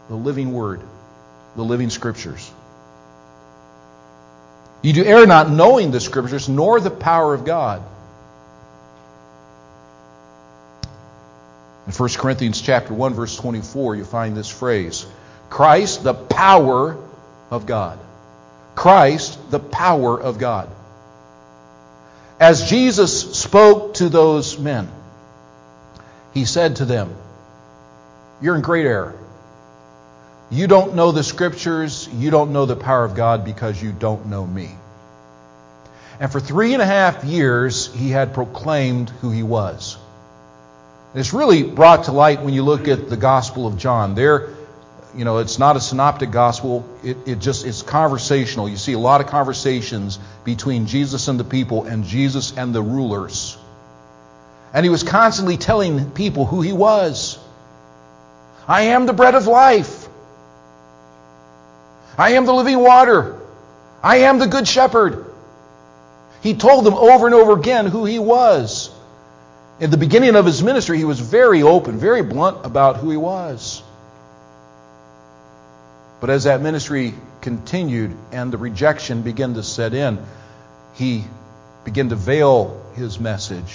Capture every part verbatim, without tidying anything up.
the living Word, the living Scriptures. You do err not knowing the Scriptures, nor the power of God. In First Corinthians chapter one, verse twenty-four, you find this phrase, Christ, the power of God. Christ, the power of God. As Jesus spoke to those men, He said to them, you're in great error. You don't know the Scriptures, you don't know the power of God because you don't know me. And for three and a half years, He had proclaimed who He was. It's really brought to light when you look at the Gospel of John. There, you know, it's not a synoptic gospel. It, it just it's conversational. You see a lot of conversations between Jesus and the people and Jesus and the rulers. And He was constantly telling people who He was. I am the bread of life. I am the living water. I am the good shepherd. He told them over and over again who He was. In the beginning of His ministry, He was very open, very blunt about who He was. But as that ministry continued and the rejection began to set in, He began to veil His message.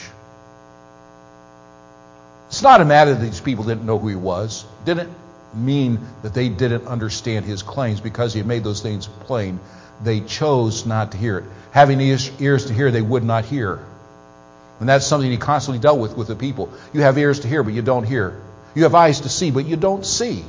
It's not a matter that these people didn't know who He was. It didn't mean that they didn't understand His claims because He had made those things plain. They chose not to hear it. Having ears to hear, they would not hear. And that's something He constantly dealt with with the people. You have ears to hear, but you don't hear. You have eyes to see, but you don't see.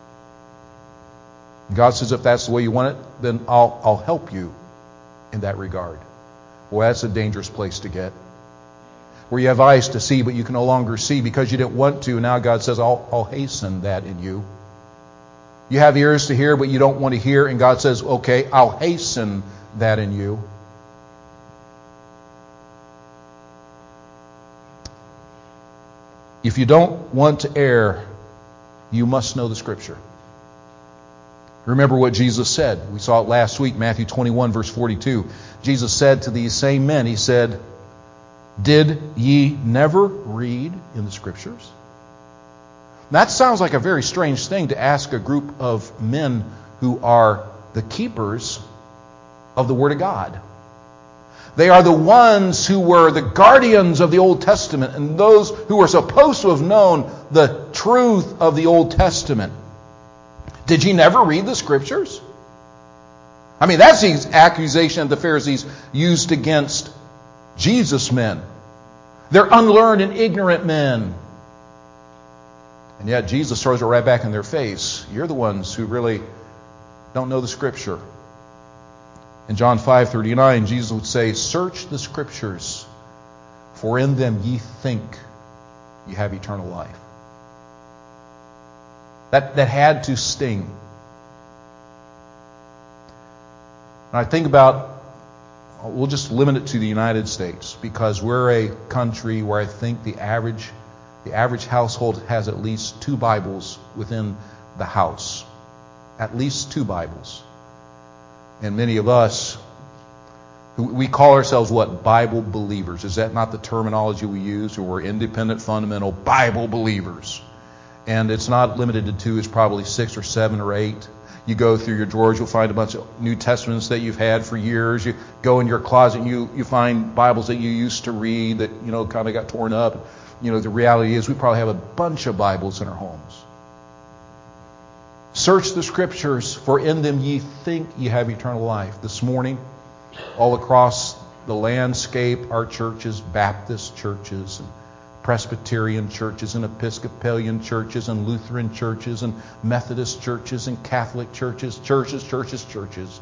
God says, if that's the way you want it, then I'll, I'll help you in that regard. Well, that's a dangerous place to get. Where you have eyes to see, but you can no longer see because you didn't want to. Now God says, I'll, I'll hasten that in you. You have ears to hear, but you don't want to hear. And God says, okay, I'll hasten that in you. If you don't want to err, you must know the Scripture. Remember what Jesus said. We saw it last week, Matthew twenty-one, verse forty-two. Jesus said to these same men, He said, did ye never read in the Scriptures? That sounds like a very strange thing to ask a group of men who are the keepers of the Word of God. They are the ones who were the guardians of the Old Testament and those who were supposed to have known the truth of the Old Testament. Did you never read the Scriptures? I mean, that's the accusation that the Pharisees used against Jesus' men. They're unlearned and ignorant men. And yet Jesus throws it right back in their face. You're the ones who really don't know the Scripture. In John five thirty-nine, Jesus would say, search the Scriptures, for in them ye think you have eternal life. That, that had to sting. And I think about, we'll just limit it to the United States, because we're a country where I think the average, the average household has at least two Bibles within the house. At least two Bibles. And many of us, we call ourselves what? Bible believers. Is that not the terminology we use? Or we're independent, fundamental Bible believers. And it's not limited to two. It's probably six or seven or eight. You go through your drawers, you'll find a bunch of New Testaments that you've had for years. You go in your closet and you, you find Bibles that you used to read that, you know, kind of got torn up. You know, the reality is we probably have a bunch of Bibles in our homes. Search the Scriptures, for in them ye think ye have eternal life. This morning, all across the landscape, our churches, Baptist churches, and Presbyterian churches, and Episcopalian churches, and Lutheran churches, and Methodist churches, and Catholic churches, churches, churches, churches.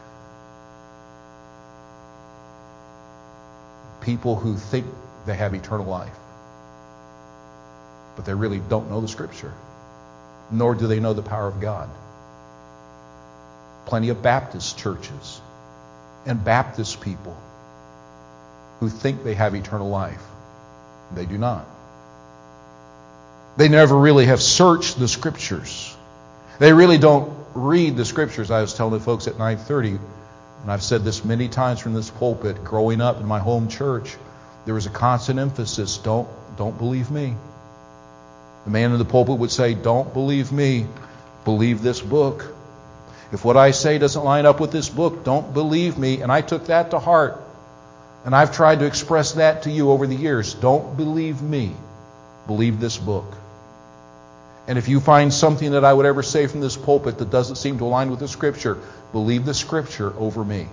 People who think they have eternal life, but they really don't know the Scripture. Nor do they know the power of God. Plenty of Baptist churches and Baptist people who think they have eternal life. They do not. They never really have searched the Scriptures. They really don't read the Scriptures. I was telling the folks at nine thirty, and I've said this many times from this pulpit, growing up in my home church, there was a constant emphasis, don't, don't believe me. The man in the pulpit would say, don't believe me. Believe this book. If what I say doesn't line up with this book, don't believe me. And I took that to heart. And I've tried to express that to you over the years. Don't believe me. Believe this book. And if you find something that I would ever say from this pulpit that doesn't seem to align with the Scripture, believe the Scripture over me.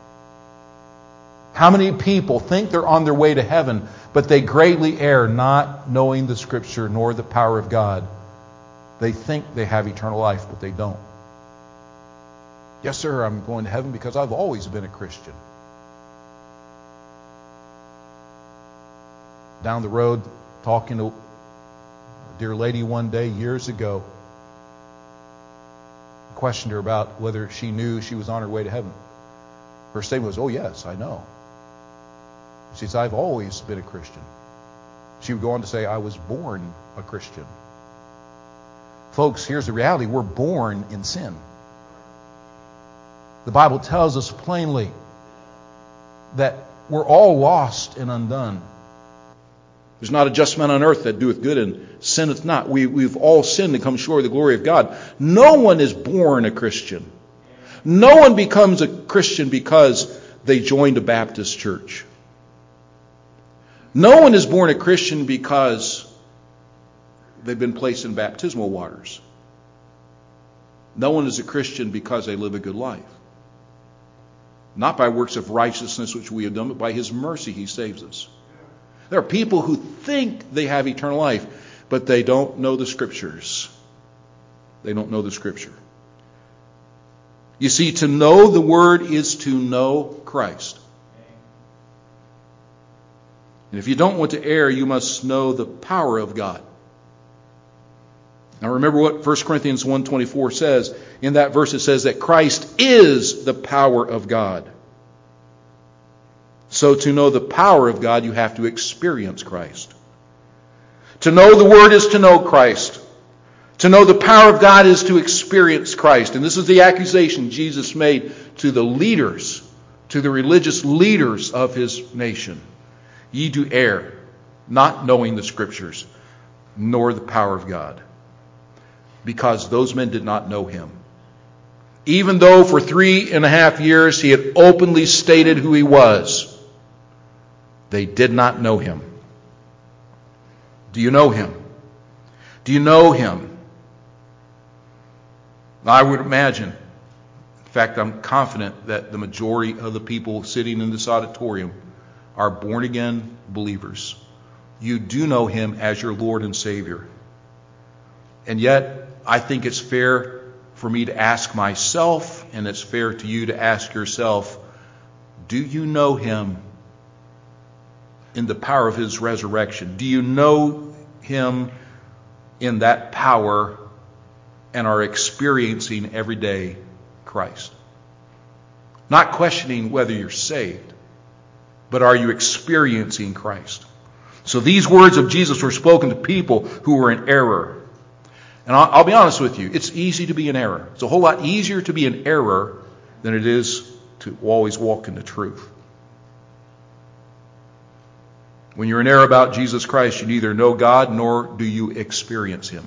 How many people think they're on their way to heaven, but they greatly err, not knowing the Scripture nor the power of God? They think they have eternal life, but they don't. Yes, sir, I'm going to heaven because I've always been a Christian. Down the road, talking to a dear lady one day years ago, I questioned her about whether she knew she was on her way to heaven. Her statement was, "Oh yes, I know." She said, "I've always been a Christian." She would go on to say, "I was born a Christian." Folks, here's the reality. We're born in sin. The Bible tells us plainly that we're all lost and undone. There's not a just man on earth that doeth good and sinneth not. We, we've all sinned and come short of the glory of God. No one is born a Christian. No one becomes a Christian because they joined a Baptist church. No one is born a Christian because they've been placed in baptismal waters. No one is a Christian because they live a good life. Not by works of righteousness which we have done, but by His mercy He saves us. There are people who think they have eternal life, but they don't know the Scriptures. They don't know the Scripture. You see, to know the Word is to know Christ. And if you don't want to err, you must know the power of God. Now remember what First Corinthians one twenty-four says. In that verse it says that Christ is the power of God. So to know the power of God, you have to experience Christ. To know the Word is to know Christ. To know the power of God is to experience Christ. And this is the accusation Jesus made to the leaders, to the religious leaders of His nation. Ye do err, not knowing the Scriptures, nor the power of God. Because those men did not know Him. Even though for three and a half years He had openly stated who He was, they did not know Him. Do you know Him? Do you know Him? I would imagine, in fact, I'm confident that the majority of the people sitting in this auditorium are born-again believers. You do know Him as your Lord and Savior. And yet, I think it's fair for me to ask myself, and it's fair to you to ask yourself, do you know Him in the power of His resurrection? Do you know Him in that power and are experiencing every day Christ? Not questioning whether you're saved, but are you experiencing Christ? So these words of Jesus were spoken to people who were in error. And I'll, I'll be honest with you, it's easy to be in error. It's a whole lot easier to be in error than it is to always walk in the truth. When you're in error about Jesus Christ, you neither know God nor do you experience Him.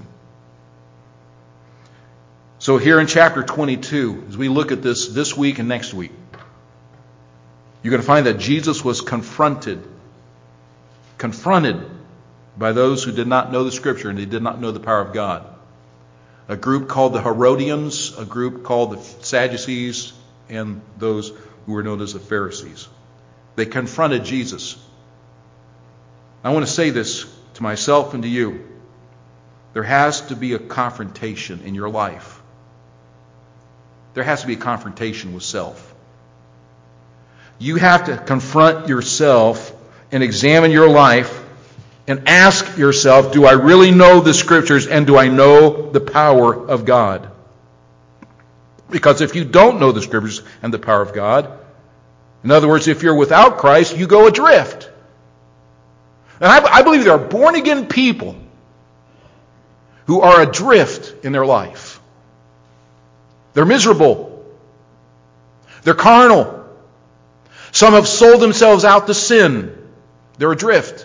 So here in chapter twenty-two, as we look at this this week and next week, you're going to find that Jesus was confronted, confronted by those who did not know the Scripture and they did not know the power of God. A group called the Herodians, a group called the Sadducees, and those who were known as the Pharisees. They confronted Jesus. I want to say this to myself and to you. There has to be a confrontation in your life. There has to be a confrontation with self. You have to confront yourself and examine your life and ask yourself, do I really know the Scriptures and do I know the power of God? Because if you don't know the Scriptures and the power of God, in other words, if you're without Christ, you go adrift. And I, I believe there are born-again people who are adrift in their life. They're miserable. They're carnal. Some have sold themselves out to sin. They're adrift.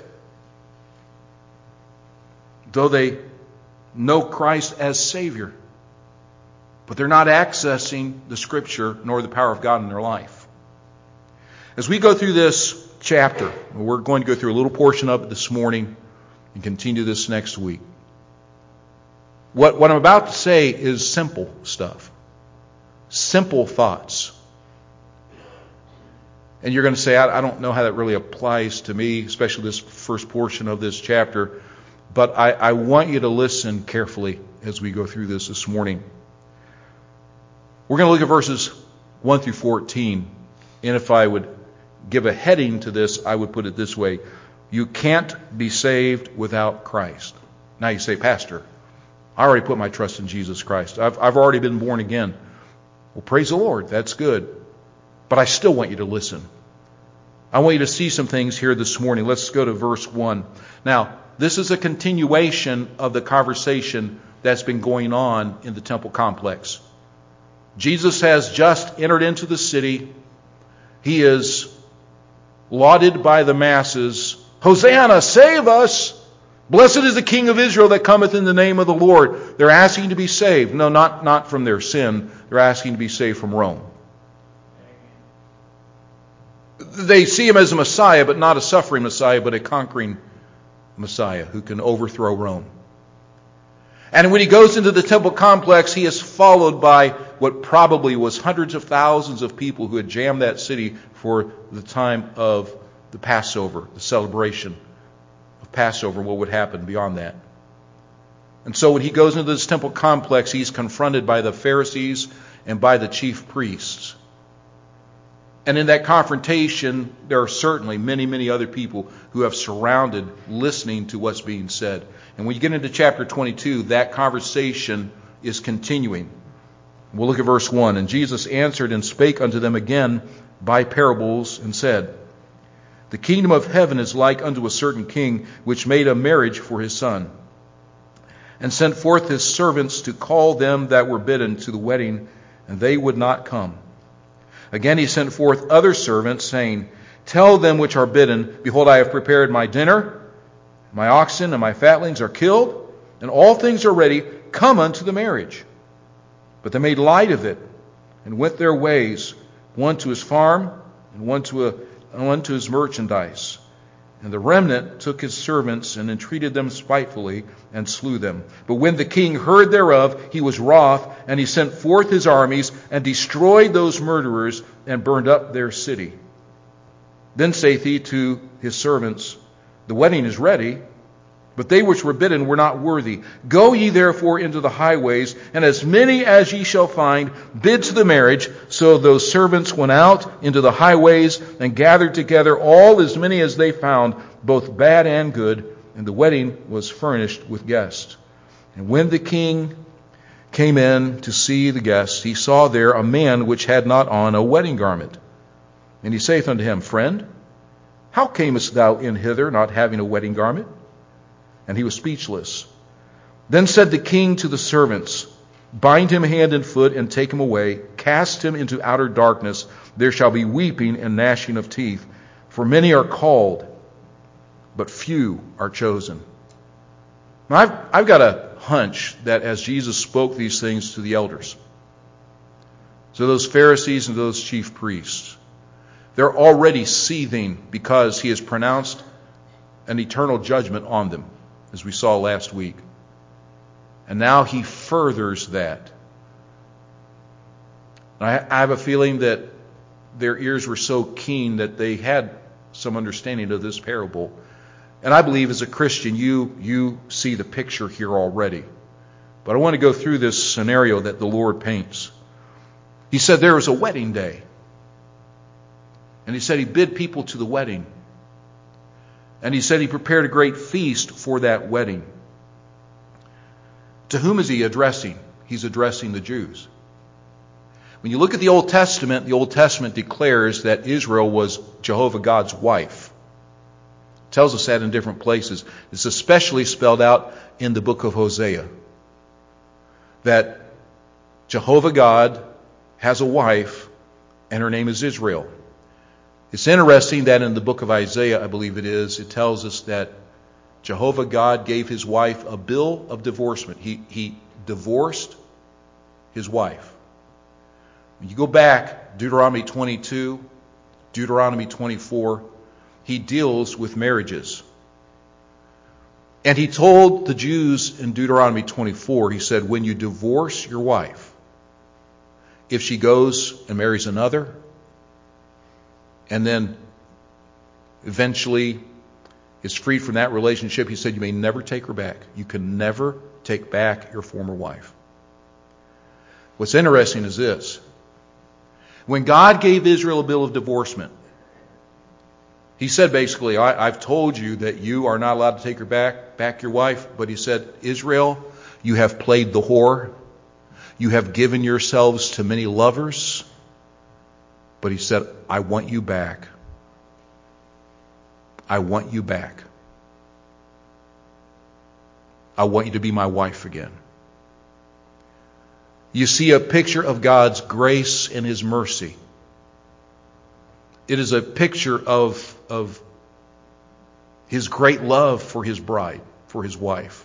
Though they know Christ as Savior. but they're not accessing the Scripture nor the power of God in their life. As we go through this chapter, we're going to go through a little portion of it this morning and continue this next week. What, what I'm about to say is simple stuff. Simple thoughts. And you're going to say, I, I don't know how that really applies to me, especially this first portion of this chapter. But I, I want you to listen carefully as we go through this this morning. We're going to look at verses one through fourteen. And if I would give a heading to this, I would put it this way. You can't be saved without Christ. Now you say, Pastor, I already put my trust in Jesus Christ. I've, I've already been born again. Well, praise the Lord. That's good. But I still want you to listen. I want you to see some things here this morning. Let's go to verse one. Now, this is a continuation of the conversation that's been going on in the temple complex. Jesus has just entered into the city. He is lauded by the masses. Hosanna, save us! Blessed is the King of Israel that cometh in the name of the Lord. They're asking to be saved. No, not, not from their sin. They're asking to be saved from Rome. They see him as a Messiah, but not a suffering Messiah, but a conquering Messiah who can overthrow Rome. And when he goes into the temple complex, he is followed by what probably was hundreds of thousands of people who had jammed that city for the time of the Passover, the celebration of Passover, what would happen beyond that. And so when he goes into this temple complex, he's confronted by the Pharisees and by the chief priests. And in that confrontation, there are certainly many, many other people who have surrounded listening to what's being said. And when you get into chapter twenty-two, that conversation is continuing. We'll look at verse one. And Jesus answered and spake unto them again by parables and said, The kingdom of heaven is like unto a certain king which made a marriage for his son, and sent forth his servants to call them that were bidden to the wedding, and they would not come. Again he sent forth other servants, saying, Tell them which are bidden, Behold, I have prepared my dinner. My oxen and my fatlings are killed, and all things are ready. Come unto the marriage. But they made light of it, and went their ways, one to his farm, and one to, a, and one to his merchandise. And the remnant took his servants, and entreated them spitefully, and slew them. But when the king heard thereof, he was wroth, and he sent forth his armies, and destroyed those murderers, and burned up their city. Then saith he to his servants, The wedding is ready, but they which were bidden were not worthy. Go ye therefore into the highways, and as many as ye shall find, bid to the marriage. So those servants went out into the highways, and gathered together all as many as they found, both bad and good. And the wedding was furnished with guests. And when the king came in to see the guests, he saw there a man which had not on a wedding garment. And he saith unto him, Friend, how camest thou in hither, not having a wedding garment? And he was speechless. Then said the king to the servants, Bind him hand and foot, and take him away. Cast him into outer darkness. There shall be weeping and gnashing of teeth. For many are called, but few are chosen. Now I've, I've got a hunch that as Jesus spoke these things to the elders, to those Pharisees and those chief priests, they're already seething because he has pronounced an eternal judgment on them, as we saw last week. And now he furthers that. I, I have a feeling that their ears were so keen that they had some understanding of this parable. And I believe as a Christian, you, you see the picture here already. But I want to go through this scenario that the Lord paints. He said there was a wedding day. And he said he bid people to the wedding. And he said he prepared a great feast for that wedding. To whom is he addressing? He's addressing the Jews. When you look at the Old Testament, the Old Testament declares that Israel was Jehovah God's wife. It tells us that in different places. It's especially spelled out in the book of Hosea. That Jehovah God has a wife, and her name is Israel. It's interesting that in the book of Isaiah, I believe it is, it tells us that Jehovah God gave his wife a bill of divorcement. He, he divorced his wife. When you go back, Deuteronomy twenty-two, Deuteronomy twenty-four, he deals with marriages. And he told the Jews in Deuteronomy twenty-four, he said, when you divorce your wife, if she goes and marries another, and then eventually is freed from that relationship, he said, you may never take her back. You can never take back your former wife. What's interesting is this. When God gave Israel a bill of divorcement, he said basically, I, I've told you that you are not allowed to take her back, back your wife. But he said, Israel, you have played the whore. You have given yourselves to many lovers. But he said, I want you back. I want you back. I want you to be my wife again. You see a picture of God's grace and his mercy. It is a picture of, of his great love for his bride, for his wife.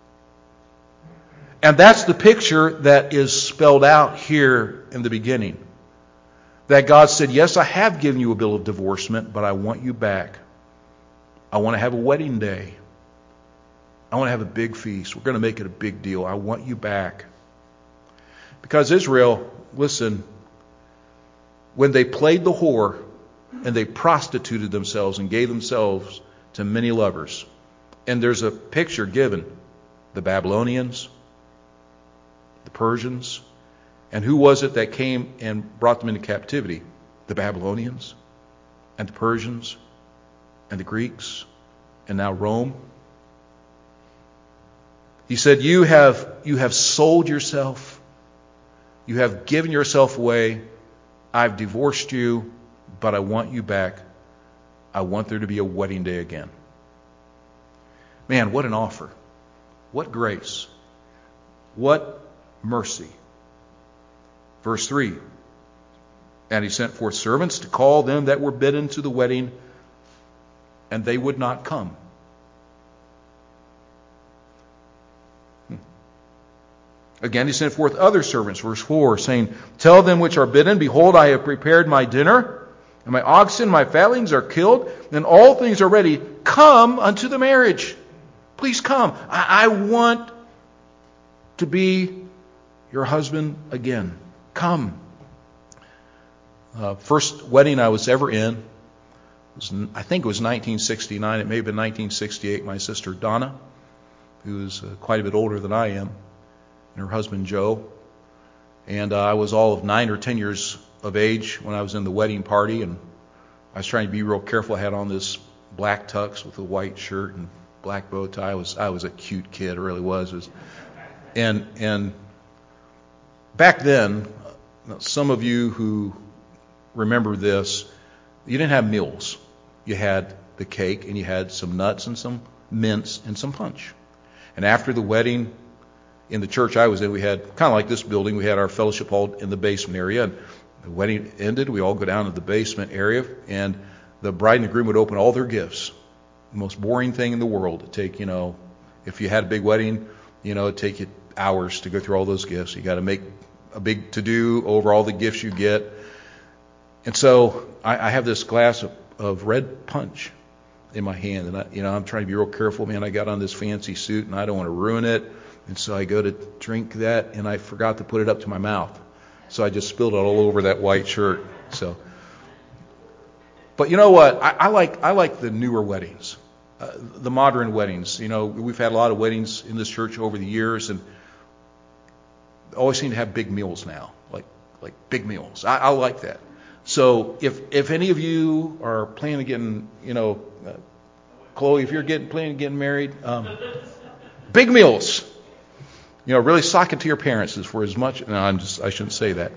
And that's the picture that is spelled out here in the beginning. That God said, yes, I have given you a bill of divorcement, but I want you back. I want to have a wedding day. I want to have a big feast. We're going to make it a big deal. I want you back. Because Israel, listen, when they played the whore and they prostituted themselves and gave themselves to many lovers, and there's a picture given, the Babylonians, the Persians, and who was it that came and brought them into captivity? The Babylonians and the Persians and the Greeks and now Rome. He said, you have, you have sold yourself. You have given yourself away. I've divorced you, but I want you back. I want there to be a wedding day again. Man, what an offer. What grace. What mercy. Verse three. And he sent forth servants to call them that were bidden to the wedding, and they would not come. Again, he sent forth other servants, verse four, saying, tell them which are bidden, behold, I have prepared my dinner, and my oxen, my fatlings are killed, and all things are ready. Come unto the marriage. Please come. I, I want to be your husband again. Come. Uh, first wedding I was ever in, was, I think it was nineteen sixty-nine. It may have been nineteen sixty-eight. My sister Donna, who is uh, quite a bit older than I am, and her husband Joe. And uh, I was all of nine or ten years of age when I was in the wedding party, and I was trying to be real careful. I had on this black tux with a white shirt and black bow tie. I was I was a cute kid, I really was. It was and and back then, some of you who remember this, you didn't have meals. You had the cake, and you had some nuts and some mince and some punch. And after the wedding, in the church I was in, we had, kind of like this building, we had our fellowship hall in the basement area. And the wedding ended, we all go down to the basement area, and the bride and the groom would open all their gifts. The most boring thing in the world. It'd take, you know, if you had a big wedding, you know, it'd take you hours to go through all those gifts. You got to make a big to-do over all the gifts you get. And so I, I have this glass of, of red punch in my hand, and I, you know, I'm trying to be real careful. Man, I got on this fancy suit, and I don't want to ruin it. And so I go to drink that, and I forgot to put it up to my mouth. So I just spilled it all over that white shirt. So, but you know what? I, I like I like the newer weddings, uh, the modern weddings. You know, we've had a lot of weddings in this church over the years, and always seem to have big meals now, like like big meals. I, I like that. So if if any of you are planning on getting, you know, uh, Chloe, if you're getting planning on getting married, um, big meals. You know, really sock it to your parents is for as much. No, I'm just I shouldn't say that.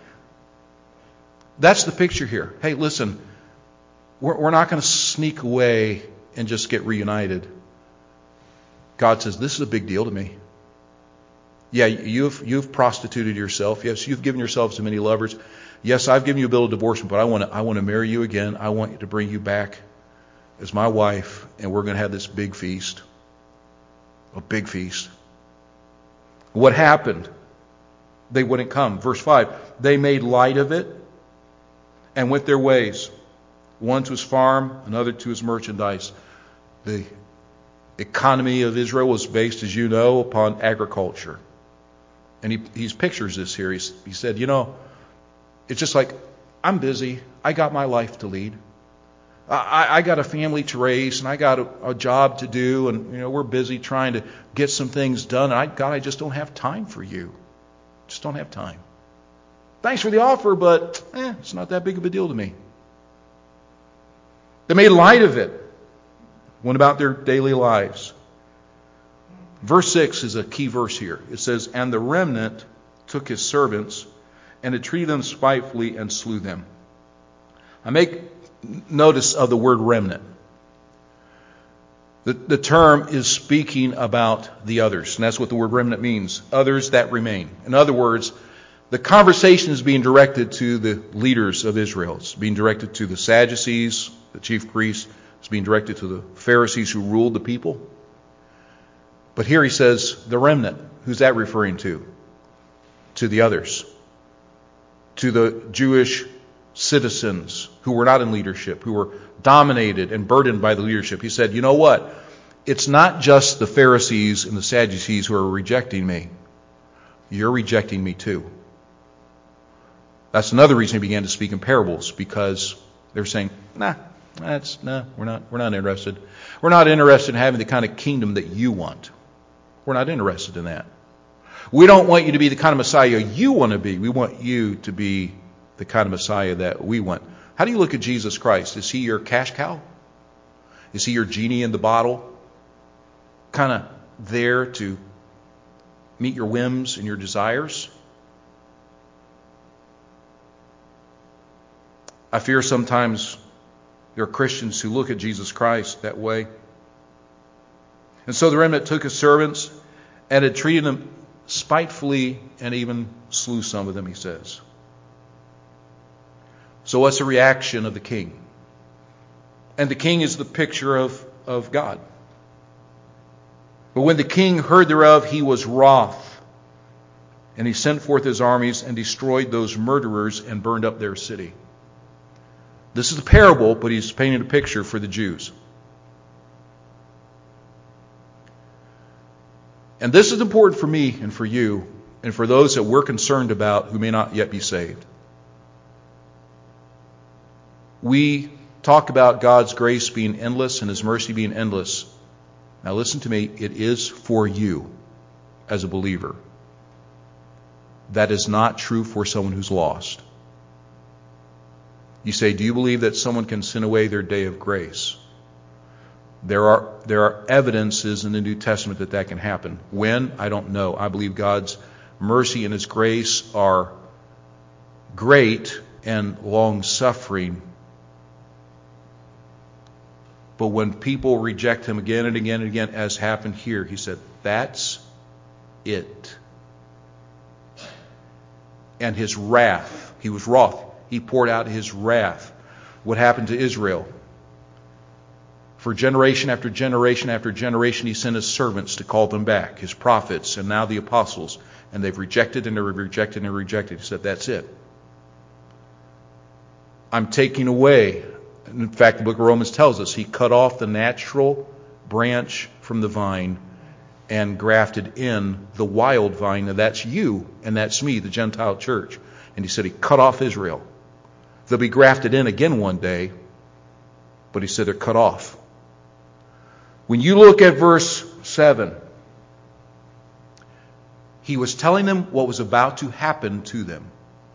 That's the picture here. Hey, listen, we're, we're not going to sneak away and just get reunited. God says, this is a big deal to me. Yeah, you've you've prostituted yourself. Yes, you've given yourselves to many lovers. Yes, I've given you a bill of divorcement, but I want to I want to marry you again. I want to bring you back as my wife, and we're going to have this big feast. A big feast. What happened? they wouldn't come. Verse five, they made light of it and went their ways, one to his farm, another to his merchandise. The economy of Israel was based, as you know, upon agriculture. And he, he pictures this here. He's, he said, you know, it's just like, I'm busy. I got my life to lead. I, I got a family to raise, and I got a, a job to do, and you know we're busy trying to get some things done. And I, God, I just don't have time for you. Just don't have time. Thanks for the offer, but eh, it's not that big of a deal to me. They made light of it, went about their daily lives. Verse six is a key verse here. It says, and the remnant took his servants and had treated them spitefully and slew them. I make notice of the word remnant. The, the term is speaking about the others, and that's what the word remnant means. Others that remain. In other words, the conversation is being directed to the leaders of Israel. It's being directed to the Sadducees, the chief priests. It's being directed to the Pharisees who ruled the people. But here he says the remnant. Who's that referring to? To the others. To the Jewish citizens who were not in leadership, who were dominated and burdened by the leadership. He said, you know what? It's not just the Pharisees and the Sadducees who are rejecting me. You're rejecting me too. That's another reason he began to speak in parables, because they're saying, nah, that's nah, we're not we're not interested. We're not interested in having the kind of kingdom that you want. We're not interested in that. We don't want you to be the kind of Messiah you want to be. We want you to be the kind of Messiah that we want. How do you look at Jesus Christ? Is he your cash cow? Is he your genie in the bottle? Kind of there to meet your whims and your desires? I fear sometimes there are Christians who look at Jesus Christ that way. And so the remnant took his servants and had treated them spitefully and even slew some of them, he says. So what's the reaction of the king? And the king is the picture of, of God. But when the king heard thereof, he was wroth. And he sent forth his armies and destroyed those murderers and burned up their city. This is a parable, but he's painting a picture for the Jews. And this is important for me and for you and for those that we're concerned about who may not yet be saved. We talk about God's grace being endless and his mercy being endless. Now listen to me, it is for you as a believer. That is not true for someone who's lost. You say, do you believe that someone can sin away their day of grace? There are there are evidences in the New Testament that that can happen. When? I don't know. I believe God's mercy and his grace are great and long-suffering. But when people reject him again and again and again, as happened here, he said, that's it. And his wrath, he was wroth. He poured out his wrath. What happened to Israel? For generation after generation after generation, he sent his servants to call them back, his prophets, and now the apostles. And they've rejected and they've rejected and rejected. He said, that's it. I'm taking away. In fact, the book of Romans tells us he cut off the natural branch from the vine and grafted in the wild vine. And that's you and that's me, the Gentile church. And he said he cut off Israel. They'll be grafted in again one day, but he said they're cut off. When you look at verse seven, he was telling them what was about to happen to them.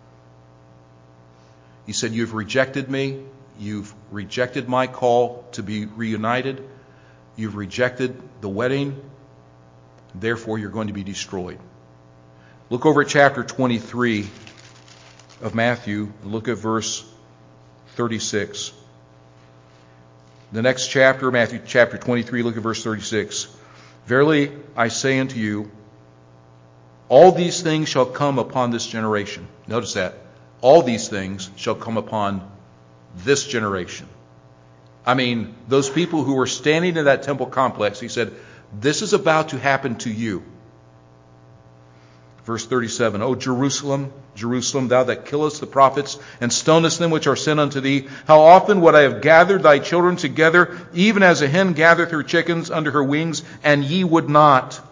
He said, you've rejected me. You've rejected my call to be reunited. You've rejected the wedding. Therefore, you're going to be destroyed. Look over at chapter twenty-three of Matthew. Look at verse thirty-six. The next chapter, Matthew chapter twenty-three, look at verse thirty-six. Verily I say unto you, all these things shall come upon this generation. Notice that. All these things shall come upon this generation. I mean, those people who were standing in that temple complex, he said, this is about to happen to you. Verse thirty-seven, O Jerusalem, Jerusalem, thou that killest the prophets and stonest them which are sent unto thee, how often would I have gathered thy children together, even as a hen gathereth her chickens under her wings, and ye would not.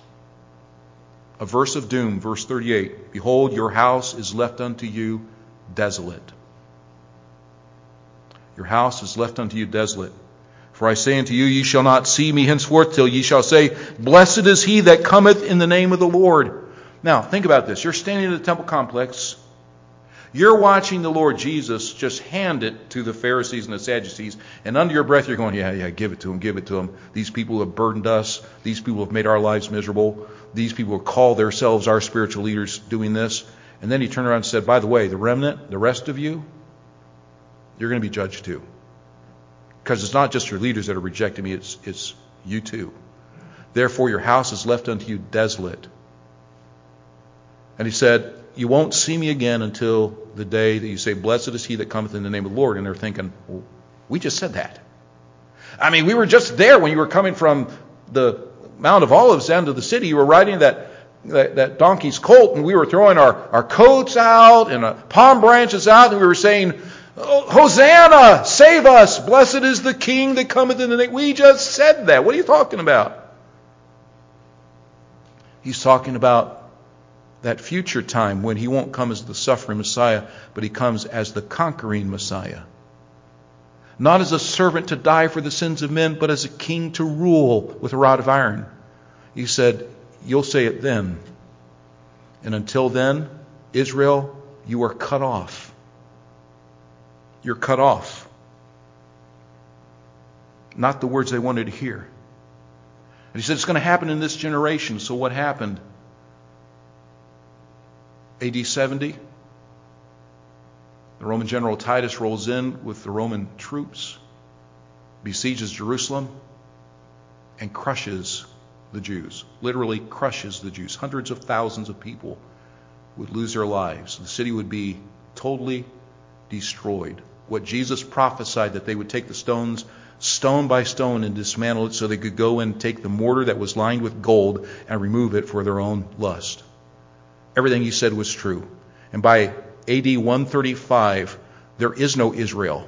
A verse of doom, verse thirty-eight, behold, your house is left unto you desolate. Your house is left unto you desolate. For I say unto you, ye shall not see me henceforth till ye shall say, blessed is he that cometh in the name of the Lord. Now, think about this. You're standing in the temple complex. You're watching the Lord Jesus just hand it to the Pharisees and the Sadducees. And under your breath, you're going, yeah, yeah, give it to them, give it to them. These people have burdened us. These people have made our lives miserable. These people call themselves our spiritual leaders doing this. And then he turned around and said, by the way, the remnant, the rest of you, you're going to be judged too. Because it's not just your leaders that are rejecting me, it's, it's you too. Therefore, your house is left unto you desolate. And he said, you won't see me again until the day that you say, blessed is he that cometh in the name of the Lord. And they're thinking, well, we just said that. I mean, we were just there when you were coming from the Mount of Olives down to the city. You were riding that, that, that donkey's colt, and we were throwing our, our coats out and uh, palm branches out, and we were saying, oh, Hosanna, save us. Blessed is the King that cometh in the name. We just said that. What are you talking about? He's talking about that future time when he won't come as the suffering Messiah, but he comes as the conquering Messiah. Not as a servant to die for the sins of men, but as a king to rule with a rod of iron. He said, you'll say it then. And until then, Israel, you are cut off. You're cut off. Not the words they wanted to hear. And he said, it's going to happen in this generation. So what happened? A D seventy, the Roman general Titus rolls in with the Roman troops, besieges Jerusalem, and crushes the Jews. Literally crushes the Jews. Hundreds of thousands of people would lose their lives. The city would be totally destroyed. What Jesus prophesied, that they would take the stones stone by stone and dismantle it so they could go and take the mortar that was lined with gold and remove it for their own lust. Everything he said was true. And by A D one thirty-five, there is no Israel.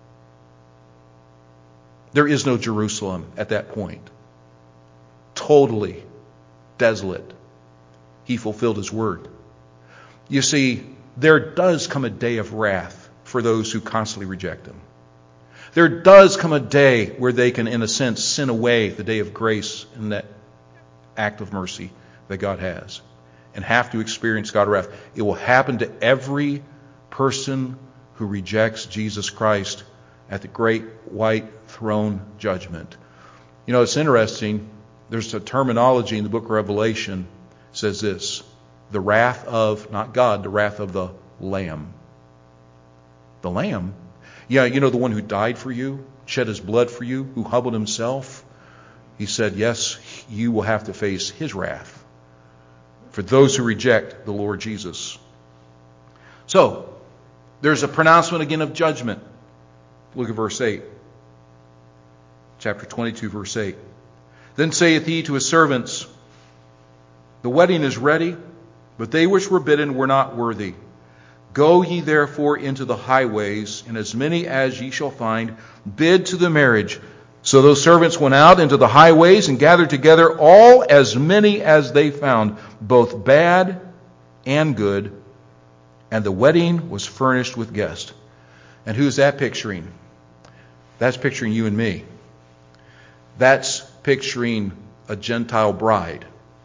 There is no Jerusalem at that point. Totally desolate. He fulfilled his word. You see, there does come a day of wrath for those who constantly reject him. There does come a day where they can, in a sense, sin away the day of grace and that act of mercy that God has, and have to experience God's wrath. It will happen to every person who rejects Jesus Christ at the great white throne judgment. You know, it's interesting. There's a terminology in the book of Revelation that says this: the wrath of, not God, the wrath of the Lamb. The Lamb? Yeah, you know, the one who died for you, shed his blood for you, who humbled himself. He said, yes, you will have to face his wrath for those who reject the Lord Jesus. So, there's a pronouncement again of judgment. Look at verse eight. Chapter twenty-two, verse eight. Then saith he to his servants, the wedding is ready, but they which were bidden were not worthy. Go ye therefore into the highways, and as many as ye shall find, bid to the marriage. So those servants went out into the highways and gathered together all as many as they found, both bad and good, and the wedding was furnished with guests. And who's that picturing? That's picturing you and me. That's picturing a Gentile bride.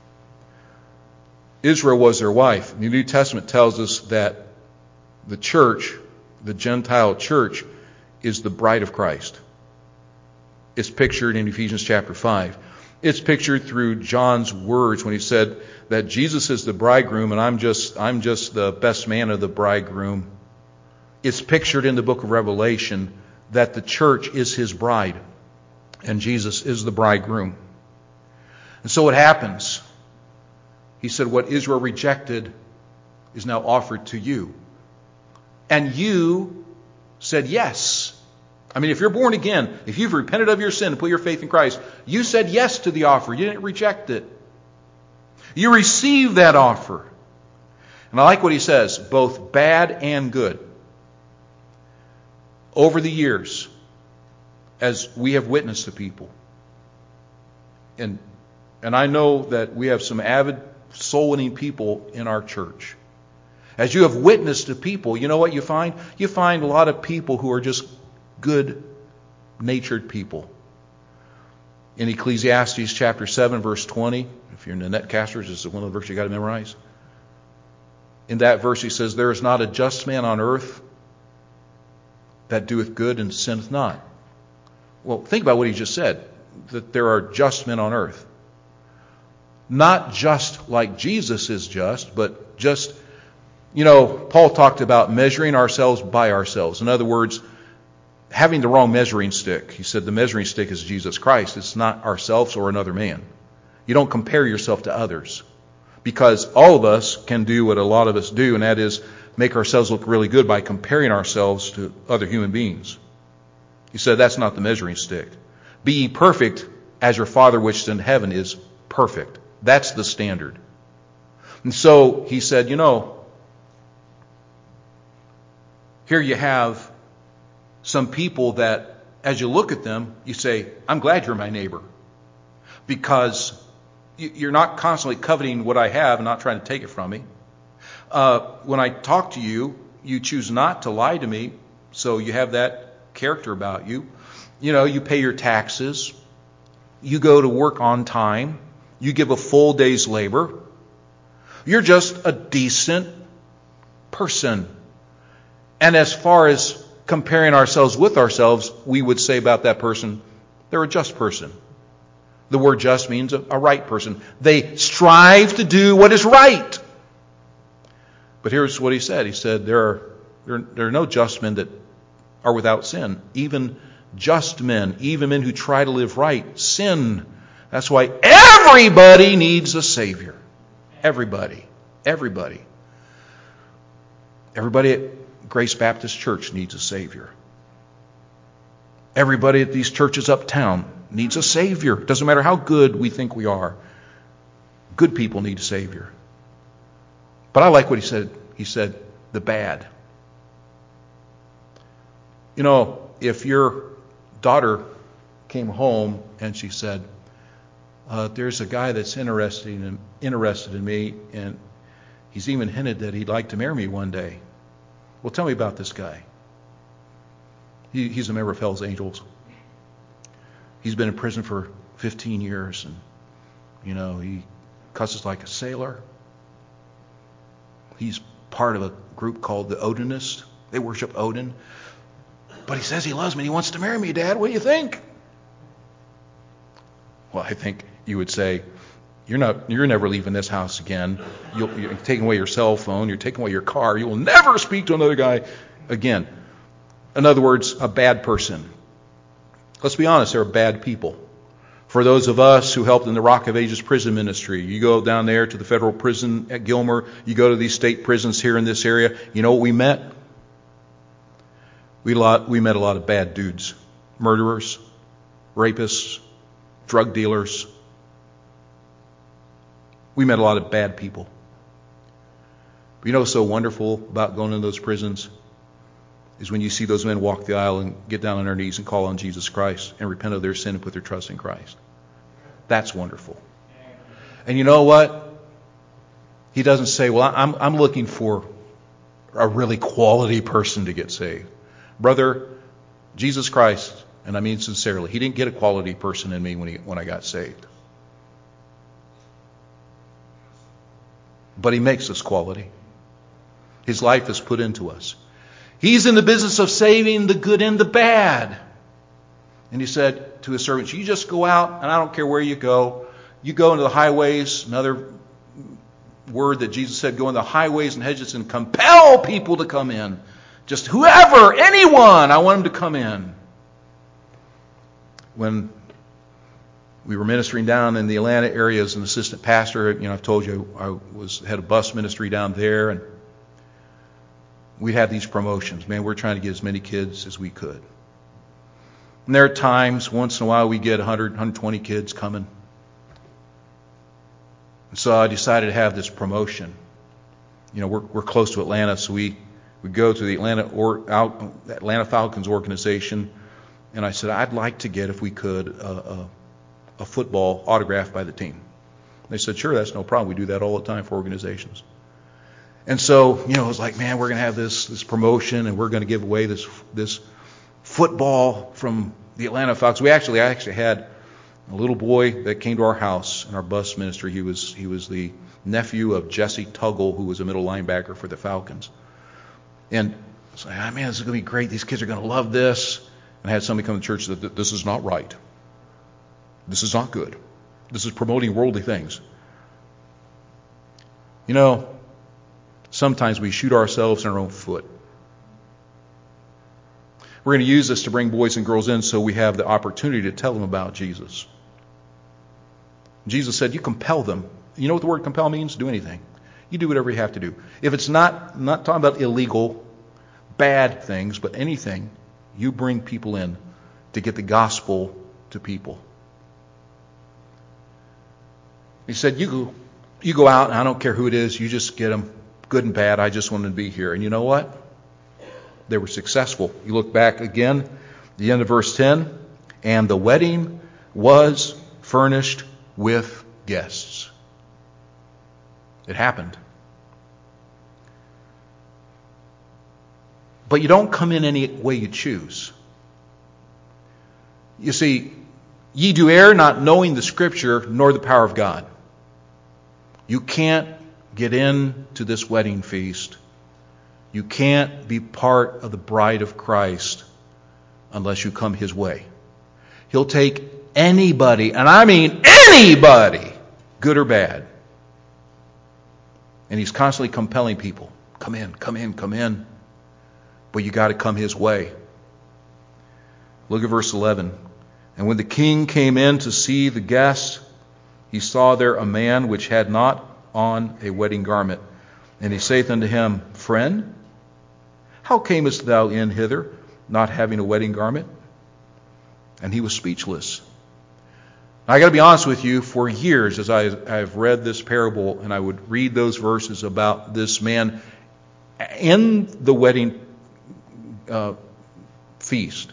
Israel was their wife. The New Testament tells us that the church, the Gentile church, is the bride of Christ. It's pictured in Ephesians chapter five. It's pictured through John's words when he said that Jesus is the bridegroom and I'm just I'm just the best man of the bridegroom. It's pictured in the book of Revelation that the church is his bride and Jesus is the bridegroom. And so what happens? He said, what Israel rejected is now offered to you. And you said yes. I mean, if you're born again, if you've repented of your sin and put your faith in Christ, you said yes to the offer. You didn't reject it. You receive that offer. And I like what he says, both bad and good. Over the years, as we have witnessed to people, and and I know that we have some avid soul-winning people in our church. As you have witnessed to people, you know what you find? You find a lot of people who are just good-natured people. In Ecclesiastes chapter seven, verse twenty, if you're in the netcasters, this is one of the verses you got to memorize. In that verse he says, there is not a just man on earth that doeth good and sinneth not. Well, think about what he just said, that there are just men on earth. Not just like Jesus is just, but just, you know, Paul talked about measuring ourselves by ourselves. In other words, having the wrong measuring stick. He said the measuring stick is Jesus Christ. It's not ourselves or another man. You don't compare yourself to others. Because all of us can do what a lot of us do, and that is make ourselves look really good by comparing ourselves to other human beings. He said that's not the measuring stick. Be ye perfect as your Father which is in heaven is perfect. That's the standard. And so he said, you know, here you have some people that as you look at them, you say, I'm glad you're my neighbor. Because you're not constantly coveting what I have and not trying to take it from me. Uh, when I talk to you, you choose not to lie to me, so you have that character about you. You know, you pay your taxes. You go to work on time. You give a full day's labor. You're just a decent person. And as far as comparing ourselves with ourselves, we would say about that person, they're a just person. The word just means a, a right person. They strive to do what is right. But here's what he said. He said, there are, there, there are no just men that are without sin. Even just men, even men who try to live right, sin. That's why everybody needs a Savior. Everybody. Everybody. Everybody at Grace Baptist Church needs a Savior. Everybody at these churches uptown needs a Savior. It doesn't matter how good we think we are. Good people need a Savior. But I like what he said. He said, the bad. You know, if your daughter came home and she said, uh, there's a guy that's interested in, interested in me, and he's even hinted that he'd like to marry me one day. Well, tell me about this guy. He, he's a member of Hell's Angels. He's been in prison for fifteen years, and, you know, he cusses like a sailor. He's part of a group called the Odinists. They worship Odin. But he says he loves me and he wants to marry me, Dad. What do you think? Well, I think you would say, you're not, you're never leaving this house again. You'll, you're taking away your cell phone. You're taking away your car. You will never speak to another guy again. In other words, a bad person. Let's be honest, there are bad people. For those of us who helped in the Rock of Ages prison ministry, you go down there to the federal prison at Gilmer, you go to these state prisons here in this area, you know what we met? We, lot, we met a lot of bad dudes. Murderers, rapists, drug dealers. We met a lot of bad people. But you know what's so wonderful about going into those prisons? Is when you see those men walk the aisle and get down on their knees and call on Jesus Christ and repent of their sin and put their trust in Christ. That's wonderful. And you know what? He doesn't say, well, I'm, I'm looking for a really quality person to get saved. Brother, Jesus Christ, and I mean sincerely, he didn't get a quality person in me when, he, when I got saved. But he makes us quality. His life is put into us. He's in the business of saving the good and the bad. And he said to his servants, you just go out, and I don't care where you go. You go into the highways. Another word that Jesus said, go into the highways and hedges and compel people to come in. Just whoever, anyone, I want them to come in. When we were ministering down in the Atlanta area as an assistant pastor, you know, I've told you I was had a bus ministry down there, and we'd have these promotions. Man, we're trying to get as many kids as we could. And there are times, once in a while, we get one hundred, one hundred twenty kids coming. And so I decided to have this promotion. You know, we're we're close to Atlanta, so we, we go to the Atlanta or out Atlanta Falcons organization, and I said I'd like to get, if we could, a, a, a football autographed by the team. They said, sure, that's no problem. We do that all the time for organizations. And so, you know, it was like, man, we're going to have this this promotion, and we're going to give away this this football from the Atlanta Falcons. We actually, I actually had a little boy that came to our house in our bus ministry. He was he was the nephew of Jesse Tuggle, who was a middle linebacker for the Falcons. And I was like, oh, man, this is going to be great. These kids are going to love this. And I had somebody come to church and said, this is not right. This is not good. This is promoting worldly things. You know, sometimes we shoot ourselves in our own foot. We're going to use this to bring boys and girls in so we have the opportunity to tell them about Jesus. Jesus said, you compel them. You know what the word compel means? Do anything. You do whatever you have to do. If it's not, I'm not talking about illegal, bad things, but anything, you bring people in to get the gospel to people. He said, you go, you go out, and I don't care who it is, you just get them, good and bad. I just want them to be here. And you know what? They were successful. You look back again, the end of verse ten, and the wedding was furnished with guests. It happened. But you don't come in any way you choose. You see, ye do err, not knowing the Scripture nor the power of God. You can't get into this wedding feast. You can't be part of the bride of Christ unless you come His way. He'll take anybody, and I mean anybody, good or bad. And He's constantly compelling people, come in, come in, come in. But you got to come His way. Look at verse eleven. And when the king came in to see the guests, he saw there a man which had not on a wedding garment. And he saith unto him, Friend, how camest thou in hither, not having a wedding garment? And he was speechless. Now, I got to be honest with you, for years as I, I've read this parable and I would read those verses about this man in the wedding uh, feast,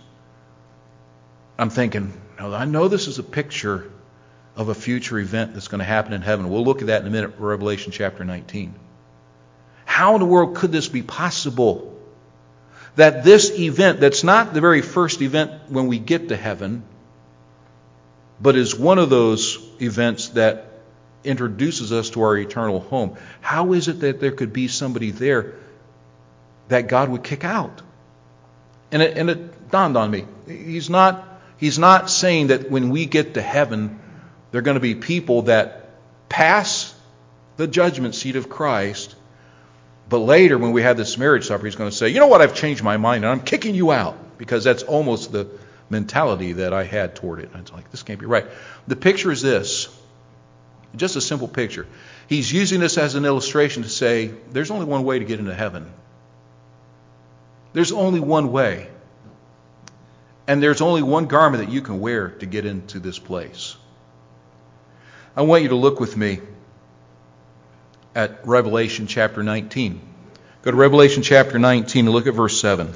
I'm thinking, I know this is a picture of a future event that's going to happen in heaven. We'll look at that in a minute, Revelation chapter nineteen. How in the world could this be possible? That this event, that's not the very first event when we get to heaven, but is one of those events that introduces us to our eternal home. How is it that there could be somebody there that God would kick out? And it, and it dawned on me. He's not, he's not saying that when we get to heaven, there are going to be people that pass the judgment seat of Christ, but later when we have this marriage supper, He's going to say, you know what, I've changed my mind and I'm kicking you out. Because that's almost the mentality that I had toward it. And it's like, this can't be right. The picture is this. Just a simple picture. He's using this as an illustration to say, there's only one way to get into heaven. There's only one way. And there's only one garment that you can wear to get into this place. I want you to look with me at Revelation chapter nineteen. Go to Revelation chapter nineteen and look at verse seven.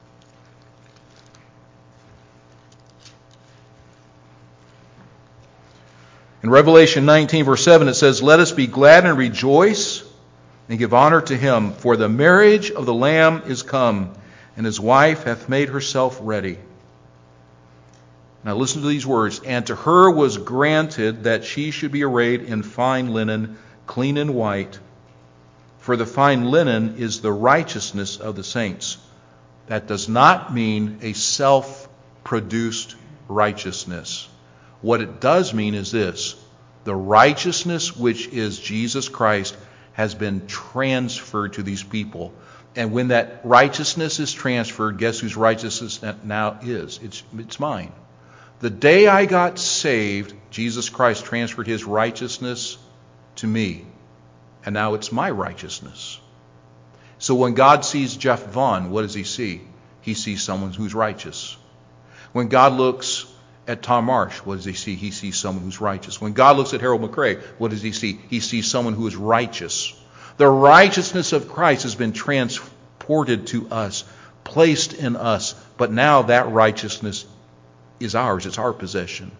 In Revelation nineteen, verse seven, it says, Let us be glad and rejoice and give honor to Him, for the marriage of the Lamb is come, and His wife hath made herself ready. Now listen to these words. And to her was granted that she should be arrayed in fine linen, clean and white. For the fine linen is the righteousness of the saints. That does not mean a self-produced righteousness. What it does mean is this. The righteousness which is Jesus Christ has been transferred to these people. And when that righteousness is transferred, guess whose righteousness now is? It's, it's mine. The day I got saved, Jesus Christ transferred His righteousness to me. And now it's my righteousness. So when God sees Jeff Vaughn, what does He see? He sees someone who's righteous. When God looks at Tom Marsh, what does he see? He sees someone who's righteous. When God looks at Harold McRae, what does he see? He sees someone who is righteous. The righteousness of Christ has been transported to us, placed in us, but now that righteousness is ours. It's our possession.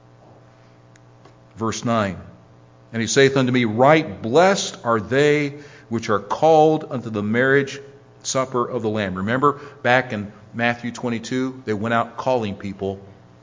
Verse nine, and he saith unto me, right blessed are they which are called unto the marriage supper of the Lamb. Remember back in Matthew twenty-two, they went out calling people,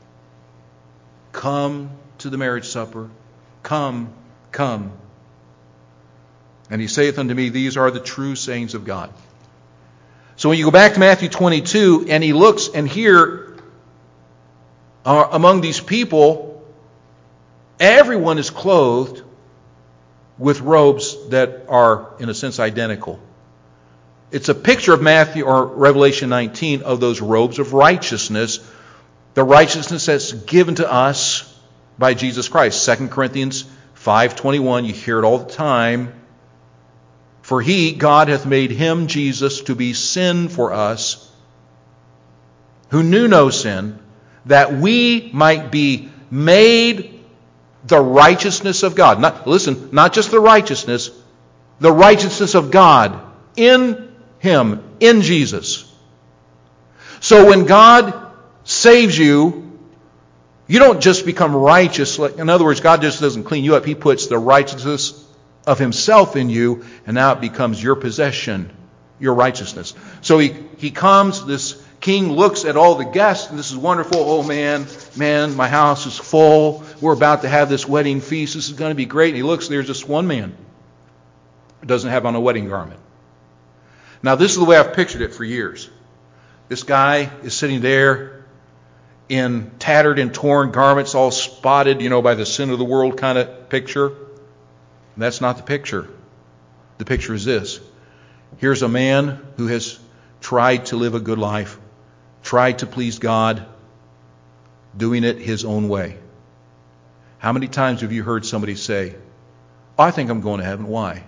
come to the marriage supper, come, come. And he saith unto me, these are the true sayings of God. So when you go back to Matthew twenty-two, and he looks, and here, uh, among these people, everyone is clothed with robes that are, in a sense, identical. It's a picture of Matthew or Revelation nineteen of those robes of righteousness, the righteousness that's given to us by Jesus Christ. Second Corinthians five twenty-one, you hear it all the time. For he, God, hath made him, Jesus, to be sin for us, who knew no sin, that we might be made the righteousness of God. Not, listen, not just the righteousness, the righteousness of God in him, in Jesus. So when God saves you, you don't just become righteous. Like, in other words, God just doesn't clean you up. He puts the righteousness of himself in you, and now it becomes your possession, your righteousness. So he, he comes, this king looks at all the guests, and this is wonderful. Oh man, man, my house is full. We're about to have this wedding feast. This is going to be great. And he looks, and there's just one man who doesn't have on a wedding garment. Now this is the way I've pictured it for years. This guy is sitting there in tattered and torn garments, all spotted, you know, by the sin of the world kind of picture. That's not the picture. The picture is this. Here's a man who has tried to live a good life, tried to please God, doing it his own way. How many times have you heard somebody say, I think I'm going to heaven. Why?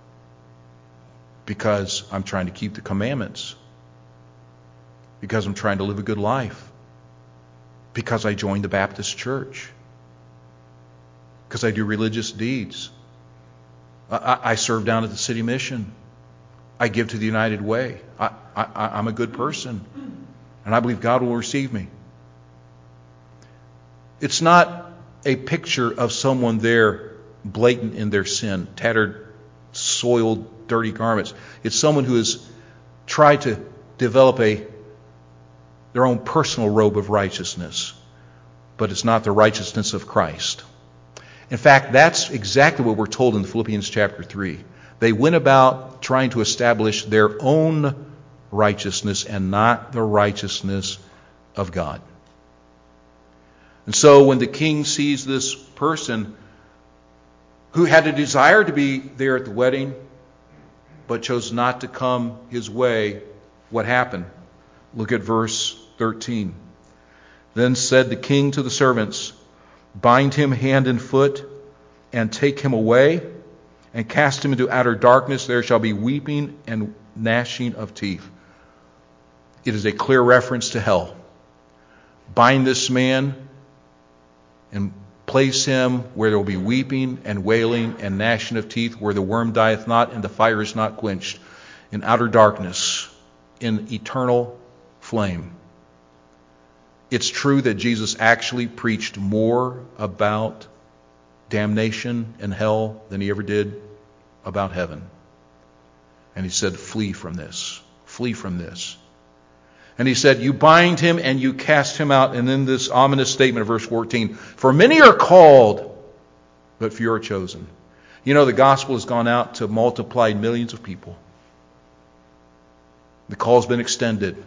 Because I'm trying to keep the commandments. Because I'm trying to live a good life. Because I joined the Baptist church. Because I do religious deeds. I, I serve down at the city mission. I give to the United Way. I, I, I'm a good person. And I believe God will receive me. It's not a picture of someone there blatant in their sin, tattered, soiled, dirty garments. It's someone who has tried to develop a their own personal robe of righteousness. But it's not the righteousness of Christ. In fact, that's exactly what we're told in Philippians chapter three. They went about trying to establish their own righteousness and not the righteousness of God. And so when the king sees this person who had a desire to be there at the wedding, but chose not to come his way, what happened? Look at verse thirteen. Then said the king to the servants, bind him hand and foot, and take him away, and cast him into outer darkness. There shall be weeping and gnashing of teeth. It is a clear reference to hell. Bind this man and place him where there will be weeping and wailing and gnashing of teeth, where the worm dieth not and the fire is not quenched, in outer darkness, in eternal flame. It's true that Jesus actually preached more about damnation and hell than he ever did about heaven. And he said, flee from this. Flee from this. And he said, you bind him and you cast him out. And then this ominous statement of verse fourteen, for many are called, but few are chosen. You know, the gospel has gone out to multiplied millions of people. The call's been extended.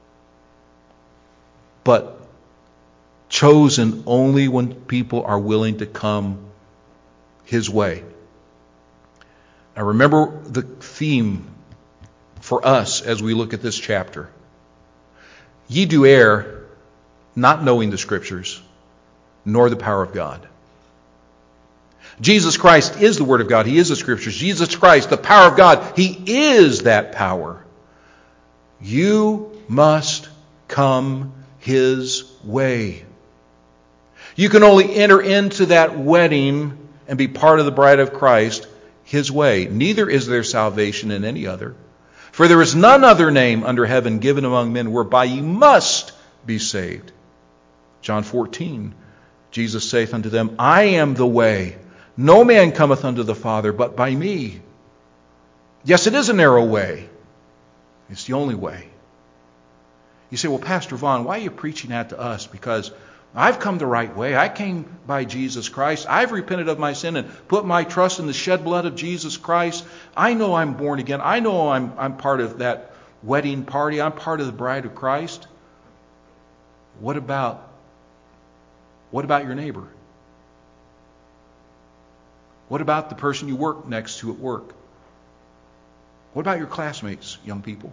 But chosen only when people are willing to come his way. Now remember the theme for us as we look at this chapter. Ye do err, not knowing the Scriptures, nor the power of God. Jesus Christ is the Word of God. He is the Scriptures. Jesus Christ, the power of God. He is that power. You must come his way. You can only enter into that wedding and be part of the bride of Christ His way. Neither is there salvation in any other. For there is none other name under heaven given among men whereby ye must be saved. John fourteen, Jesus saith unto them, I am the way. No man cometh unto the Father but by me. Yes, it is a narrow way. It's the only way. You say, well, Pastor Vaughn, why are you preaching that to us? Because I've come the right way. I came by Jesus Christ. I've repented of my sin and put my trust in the shed blood of Jesus Christ. I know I'm born again. I know I'm, I'm part of that wedding party. I'm part of the bride of Christ. What about, what about your neighbor? What about the person you work next to at work? What about your classmates, young people?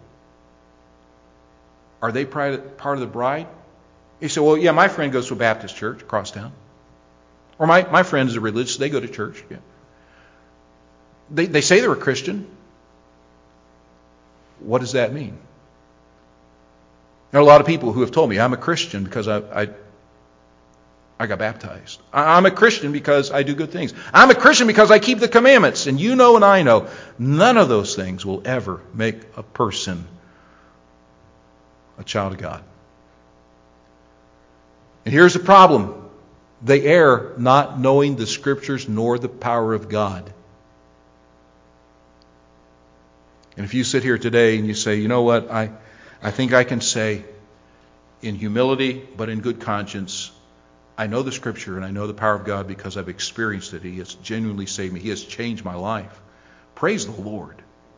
Are they part of the bride? You say, well, yeah, my friend goes to a Baptist church across town. Or my, my friends are religious. They go to church. Yeah. They, they say they're a Christian. What does that mean? There are a lot of people who have told me, I'm a Christian because I, I, I got baptized. I'm a Christian because I do good things. I'm a Christian because I keep the commandments. And you know and I know, none of those things will ever make a person a child of God. And here's the problem. They err not knowing the Scriptures nor the power of God. And if you sit here today and you say, you know what, I, I think I can say in humility but in good conscience, I know the Scripture and I know the power of God because I've experienced it. He has genuinely saved me. He has changed my life. Praise the Lord.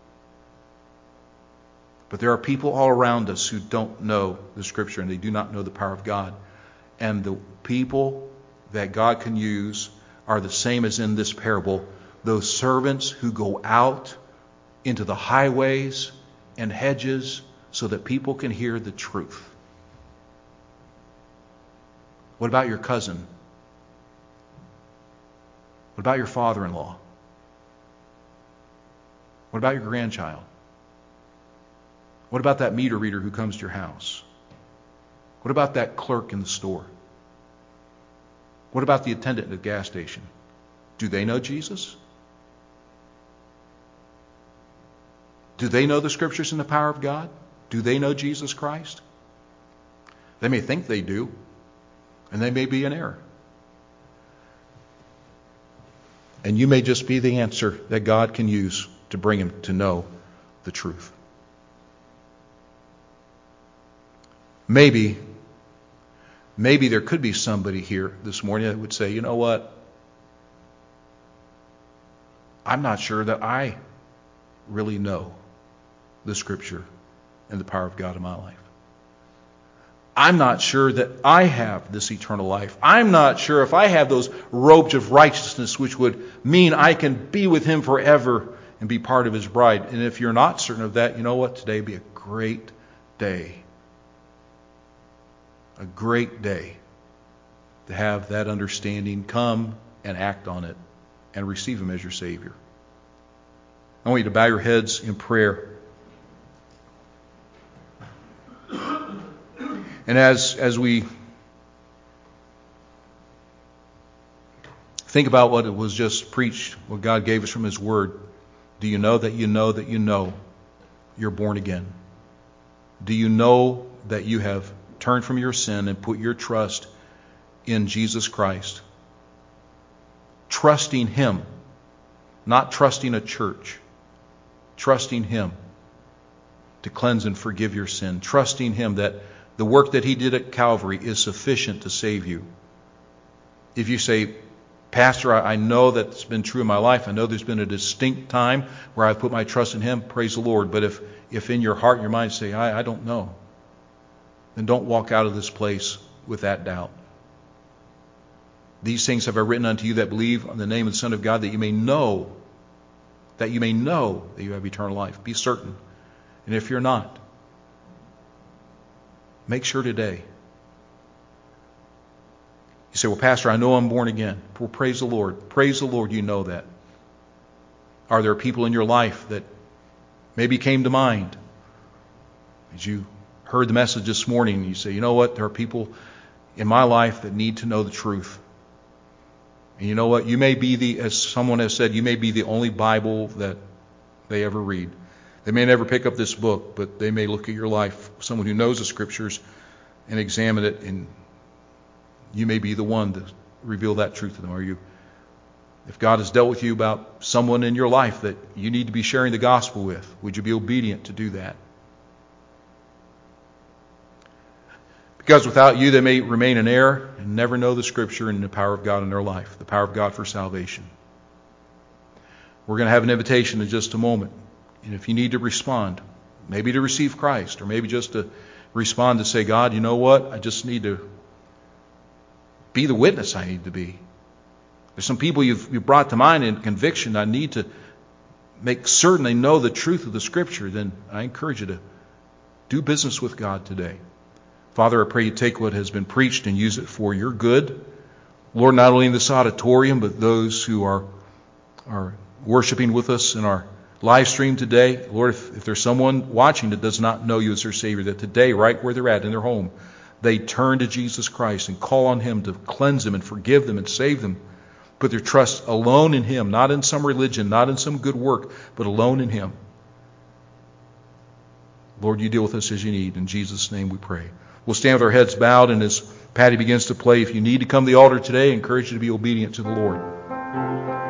But there are people all around us who don't know the Scripture and they do not know the power of God. And the people that God can use are the same as in this parable. Those servants who go out into the highways and hedges so that people can hear the truth. What about your cousin? What about your father-in-law? What about your grandchild? What about that meter reader who comes to your house? What about that clerk in the store? What about the attendant at the gas station? Do they know Jesus? Do they know the Scriptures and the power of God? Do they know Jesus Christ? They may think they do, and they may be in error. And you may just be the answer that God can use to bring him to know the truth. Maybe, maybe there could be somebody here this morning that would say, you know what? I'm not sure that I really know the Scripture and the power of God in my life. I'm not sure that I have this eternal life. I'm not sure if I have those robes of righteousness which would mean I can be with him forever and be part of his bride. And if you're not certain of that, you know what? Today would be a great day. A great day to have that understanding, come and act on it and receive him as your Savior. I want you to bow your heads in prayer. And as, as we think about what it was just preached, what God gave us from his word, do you know that you know that you know you're born again? Do you know that you have turned from your sin and put your trust in Jesus Christ? Trusting him, not trusting a church. Trusting him to cleanse and forgive your sin. Trusting him that the work that he did at Calvary is sufficient to save you. If you say, Pastor, I know that's been true in my life. I know there's been a distinct time where I've put my trust in him. Praise the Lord. But if, if in your heart and your mind say, I, I don't know, then don't walk out of this place with that doubt. These things have I written unto you that believe on the name of the Son of God, that you may know, that you may know that you have eternal life. Be certain. And if you're not, make sure today. You say, well, Pastor, I know I'm born again. Well, praise the Lord. Praise the Lord, you know that. Are there people in your life that maybe came to mind as you heard the message this morning? You say, you know what? There are people in my life that need to know the truth. And you know what? You may be the, as someone has said, you may be the only Bible that they ever read. They may never pick up this book, but they may look at your life, someone who knows the Scriptures, and examine it, and you may be the one to reveal that truth to them. Are you? If God has dealt with you about someone in your life that you need to be sharing the gospel with, would you be obedient to do that? Because without you, they may remain in error and never know the Scripture and the power of God in their life, the power of God for salvation. We're going to have an invitation in just a moment. And if you need to respond, maybe to receive Christ, or maybe just to respond to say, God, you know what? I just need to be the witness I need to be. There's some people you've, you've brought to mind in conviction. I need to make certain they know the truth of the Scripture. Then I encourage you to do business with God today. Father, I pray you take what has been preached and use it for your good. Lord, not only in this auditorium, but those who are, are worshiping with us in our live stream today. Lord, if, if there's someone watching that does not know you as their Savior, that today, right where they're at in their home, they turn to Jesus Christ and call on Him to cleanse them and forgive them and save them. Put their trust alone in Him, not in some religion, not in some good work, but alone in Him. Lord, you deal with us as you need. In Jesus' name we pray. We'll stand with our heads bowed, and as Patty begins to play, if you need to come to the altar today, I encourage you to be obedient to the Lord.